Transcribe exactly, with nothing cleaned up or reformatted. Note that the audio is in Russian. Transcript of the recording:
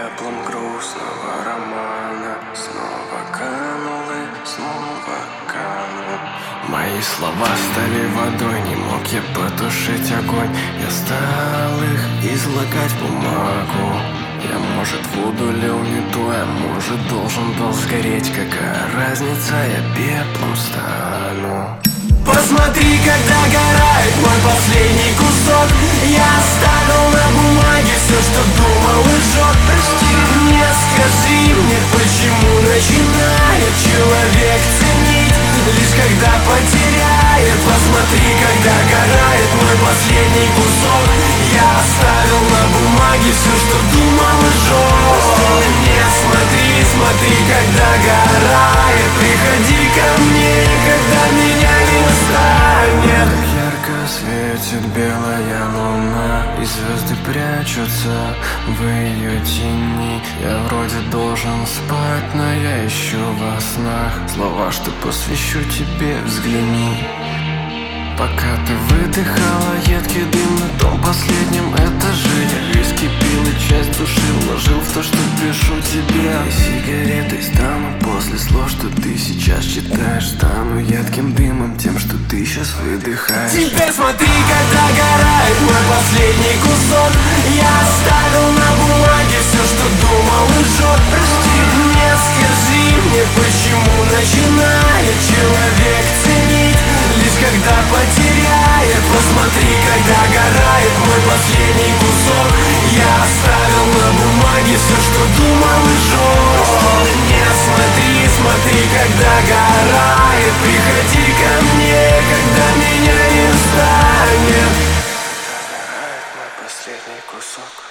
пеплом грустного романа снова канул и снова канул. Мои слова стали водой, не мог я потушить огонь. Я стал их излагать в бумагу. Я, может, воду лил не то, а может, должен был сгореть. Какая разница, я пеплом стану. Посмотри, как догорает мой последний кусок. Я оставил на бумаге все, что думал и жёг. Прости мне, скажи мне, почему начинает человек ценить лишь когда потеряет. Посмотри, как догорает мой последний кусок. Я оставил на бумаге все, что думал и жёг. Прости мне, смотри, смотри, как догорает. Приходи ко мне, когда меня не станет. Так ярко светит белая луна, и звезды прячутся в ее тени. Я вроде должен спать, но я ищу во снах слова, что посвящу тебе, взгляни. Пока ты выдыхала едкий дым на том последнем этаже, я виски пил и часть души вложил в то, что пишу тебе. И сигаретой стану после слов, что ты сейчас читаешь. Стану едким дымом, тем, что ты сейчас выдыхаешь. Теперь смотри, как догорает мой последний кусок. Я оставил на бумаге все, что думал и жёг. Прости мне, скажи мне, почему начинает человек ценить лишь когда потеряет. Посмотри, как догорает мой последний кусок. Я оставил на бумаге все, что думал и жёг. Прости мне, смотри, смотри, как догорает. Приходи ко мне, когда меня не станет. Догорает мой последний кусок.